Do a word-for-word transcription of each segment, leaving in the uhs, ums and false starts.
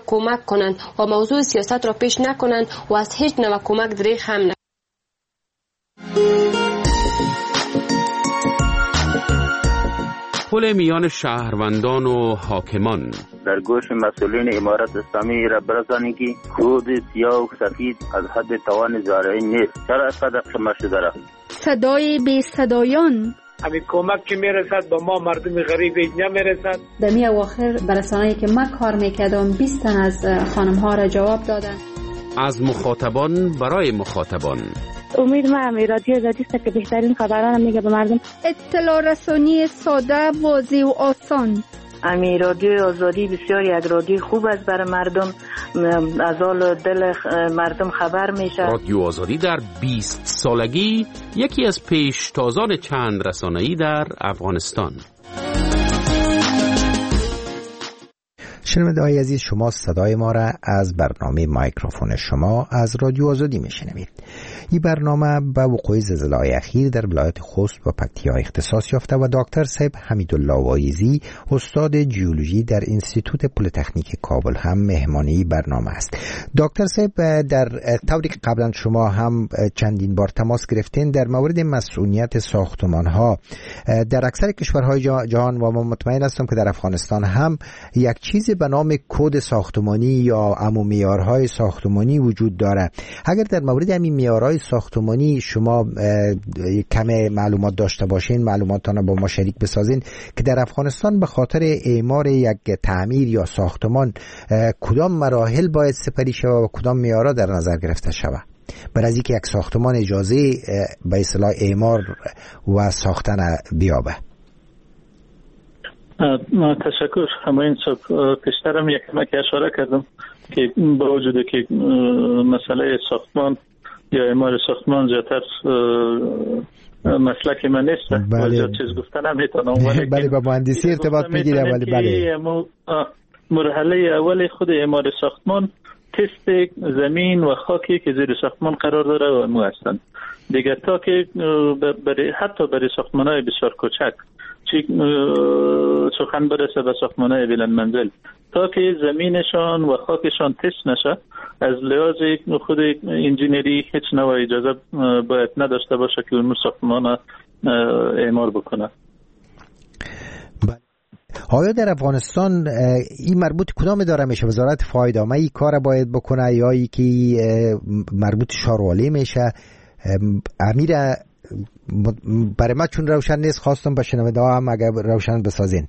کمک کنند و موضوع سیاست را پیش نکنند و از هیچ نوع کمک دریغ هم نکنند. پل میان شهروندان و حاکمان در گوش مسئولین امارت اسلامی را برسانید که کود سیاه و سفید از حد توان زارعین نیست. چرا اینقدر شما شده را؟ صدای بی صدایان همین کمک که میرسد به ما مردم غریب نمیرسد. در می اواخر برسانه‌ای که من کار میکردم بیست تن از خانم ها را جواب دادن. از مخاطبان برای مخاطبان. امید ما هم رادیو آزادی است که بهترین خبران میگه به مردم. اطلاع رسانی ساده، واضح و آسان. امی رادیو آزادی بسیار یک رادیو خوب است برای مردم، از حال دل مردم خبر میشه. رادیو آزادی در بیست سالگی یکی از پیشتازان چند رسانه‌ای در افغانستان. شنونده‌های عزیز، شما صدای ما را از برنامه مایکروفون شما از رادیو آزادی میشنوید. این برنامه به وقوع زلزله‌های اخیر در ولایت خوست و پکتیا اختصاص یافته و دکتر صاحب حمیدالله وایزی استاد جیولوژی در انستیتوت پلی‌تکنیک کابل هم مهمانی برنامه است. دکتر صاحب، در طوری که قبلا شما هم چندین بار تماس گرفتین در مورد مسئولیت ساختمان‌ها در اکثر کشورهای جهان و من مطمئن هستم که در افغانستان هم یک چیزی به نام کد ساختمانی یا عمو معیارهای ساختمانی وجود داره. اگر در مورد همین معیارهای ساختمانی شما کم معلومات داشته باشین، معلوماتتان با ما شریک بسازین که در افغانستان به خاطر اعمار یک تعمیر یا ساختمان کدام مراحل باید سپری شود و کدام معیارها در نظر گرفته شود برای اینکه یک ساختمان اجازه به اصطلاح اعمار و ساختن بیابه؟ تشکر. همین صبح پیشترم یک کمک اشاره کردم که با وجود که مسئله ساختمان یا اعمار ساختمان زیادتر مسلک من نیست، بله. زیاد چیز گفتن هم میتونم، بله با مهندسی ارتباط میگیره، ولی بله مرحله اول خود اعمار ساختمان تست زمین و خاکی که زیر ساختمان قرار داره و مو هستند دیگه، تا که برای حتی برای ساختمان‌های بسیار کوچک چی سخن برسه به ساختمان‌های بلند منزل، تا که زمینشان و خاکشان تست نشه از لحاظ خود انجینری هیچ نوع اجازه باید نداشته باشه که اون ساختمان اعمار بکنه. آیا در افغانستان این مربوط کدام اداره میشه؟ وزارت فایدامه ای کار باید بکنه یا ای که مربوط شاروالی میشه؟ امیر برای ما چون روشن نیست خواستم به شنونده ها هم اگر روشن بسازین.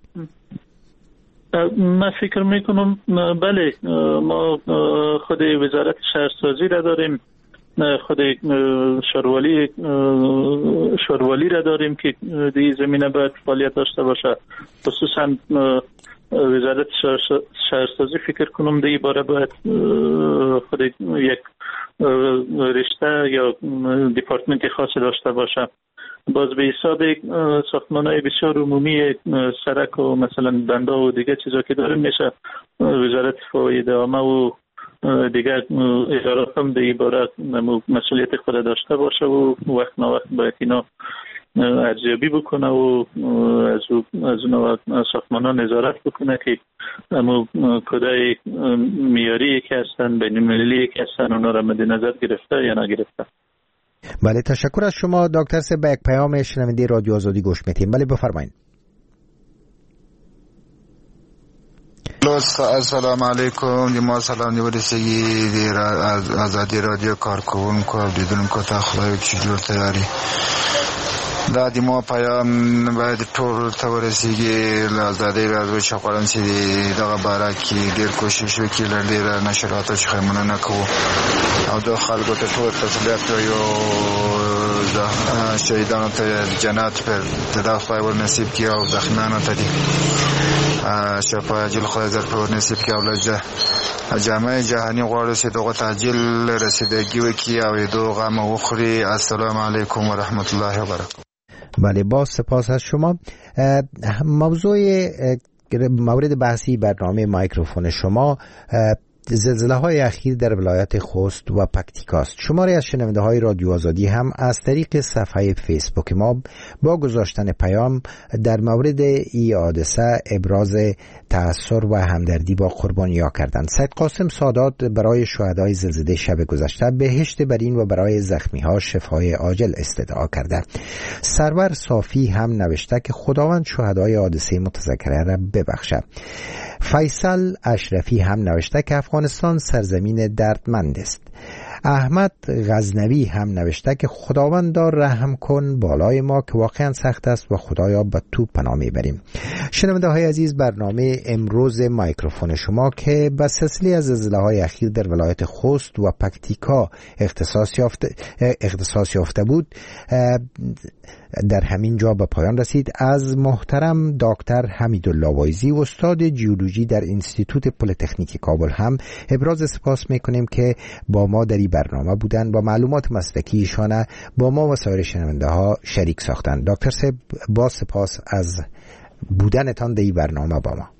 من فکر میکنم بله، ما خود وزارت شهرسازی را داریم، خود شاروالی شاروالی را داریم که در زمینه باید فعالیت داشته باشه. خصوصا وزارت شهرسازی فکر کنم در این باره باید خود یک رشته یا دیپارتمنت خاصی داشته باشه. باز به حساب ساختمان‌های بسیار عمومی سرک و مثلا بنده و دیگه چیزا که داریم میشه وزارت فواید عامه و دیگر ادارات هم در این باره مسئولیت خود داشته باشه و وقت نه وقت باید اینا ارزیابی بکنه و از از اون ساختمان‌ها نظارت بکنه که اما کدای معیاری که هستن بین‌المللی که هستن اونا را مد نظر گرفته یا نگرفته. بله تشکر از شما دکتر صاحب. به یک پیام شنونده رادیو آزادی گوش میتیم. بله بفرمایید. السلام علیکم. ما سلام نیورسیگی دیر آزادی رادیو کارکون کو دیدن کو تا خدای چی جور تیاری دادی ما پیام باید ټول ته ورسیږي آزادۍ راځي چې غواړم چې دغه باره کې ډېر کوشش وکړي له ډېره نشراتو څخه مننه کوو او د خلکو ته ټول تسلیت وایو د شهیدانو ته جنت پر د خدای ور نصیب کړي او زخمیانو ته دي شفا عاجل خدای در پر نصیب کړي او لږه جامعه جهانی غواړي چې دغه تعجیل رسیدگی وکړي او دغه غم وخوري. السلام علیکم و رحمت الله و برکاته. بله با سپاس از شما. موضوع مورد بحثی برنامه مایکروفون شما زلزله های اخیر در ولایت خوست و پکتیکاست. شماری از شنونده های رادیو آزادی هم از طریق صفحه فیسبوک ما با گذاشتن پیام در مورد این حادثه ابراز تأثیر و همدردی با قربانی‌ها کردند. سید قاسم سادات برای شهدای زلزله شب گذشته بهشت برین و برای زخمی‌ها شفای عاجل استدعا کرده. سرور صافی هم نوشته که خداوند شهدای حادثه متذکره را ببخشد. فیصل اشرفی هم نوشته که افغانستان سرزمین دردمند است. احمد غزنوی هم نوشته که خداوند رحم کن بالای ما که واقعا سخت است و خدایا به تو پناه میبریم. شنونده های عزیز، برنامه امروز مایکروفون شما که به سلسله از زلزله های اخیر در ولایت خوست و پکتیکا اختصاص یافته اختصاص یافته بود در همین جا به پایان رسید. از محترم دکتر حمیدالله وایزی استاد جیولوژی در انستیتوت پلی‌تکنیک کابل هم ابراز سپاس میکنیم که با ما در این برنامه بودن و معلومات مسلکی ایشان با ما و سایر شنونده ها شریک ساختن. دکتر صاحب با سپاس از بودنتان در این برنامه با ما.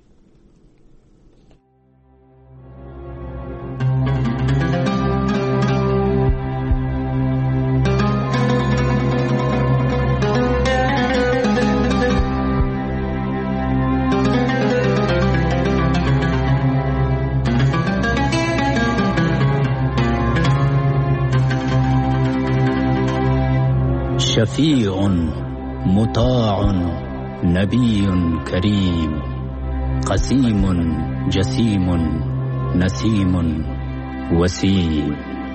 شفیع مطاع نبی کریم قسیم جسیم نسیم وسیم.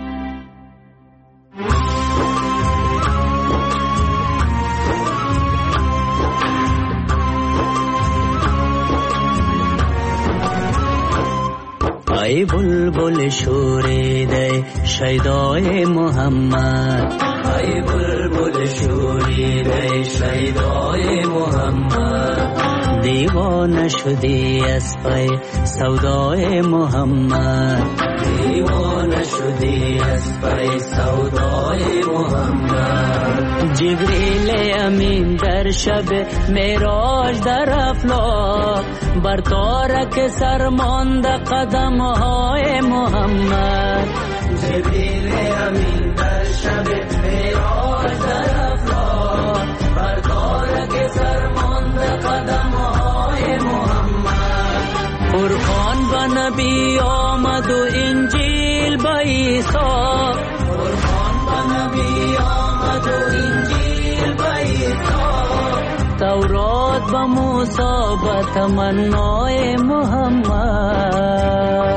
ای بلبل شوریده شیدای محمد، ای بلبل شوریده شیدای محمد، دیوانه شدی از پی سودای محمد، دیوانه شدی از پی سودای محمد. جبریل امین در شب معراج در افلاک بر تارک سرماند قدم های محمد، جبریل امین در شب معراج در افلاک بر تارک سرماند قدم های محمد. قرآن به نبی آمد و انجیل به عیسی، قرآن به نبی آمد و انجیل به عیسی، تورات به موسی به تمنای محمد.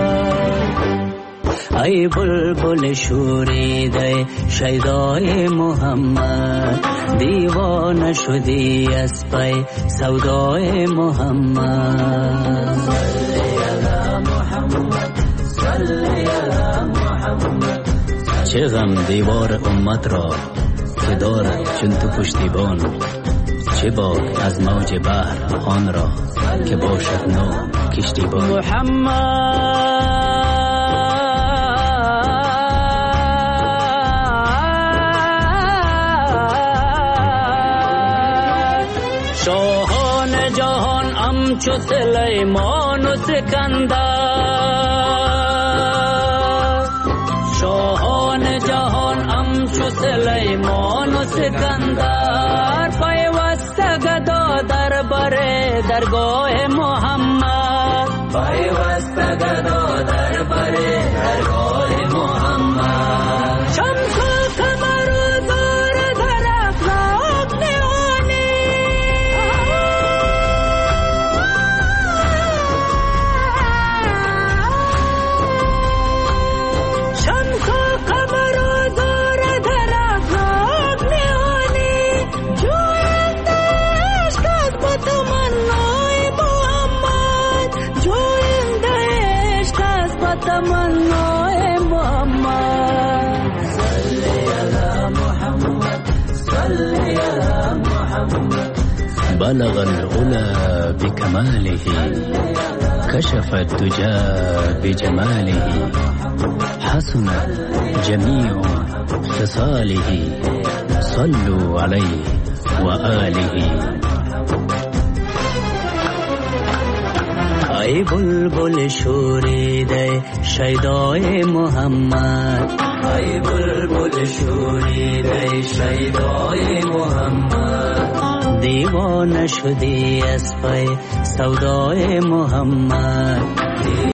ای بلبل شوریده شیدای محمد، دیوانه شدی از پی سودای محمد. صلی علی محمد، صلی علی محمد. چه غم دیوار امت را که دارد چون تو پشتیبان، چه باک از موج بحر آن را که باشد نو کشتیبان. محمد شاهان جهان امچو سلیمان و سکندر، شاهان جهان امچو سلیمان و سکندر، پیوسته گدا در بره درگاه محمد، پیوسته گدا در بره درگاه محمد. شمس و قمر و دور در افلاک نهانی، شمس و قمر و دور در افلاک نهانی، جوینده عشق از با تمنای محمد، جوینده عشق از با تمنای محمد. صلی علی محمد، صلی علی محمد. بلغ العلا بكماله كشف الدجى بجماله، حسن جميع خصاله صلوا عليه وآله. ای بلبل شوریده شیدای محمد ای بلبل شوریده شیدای محمد دیوانه شدی از پی سودای محمد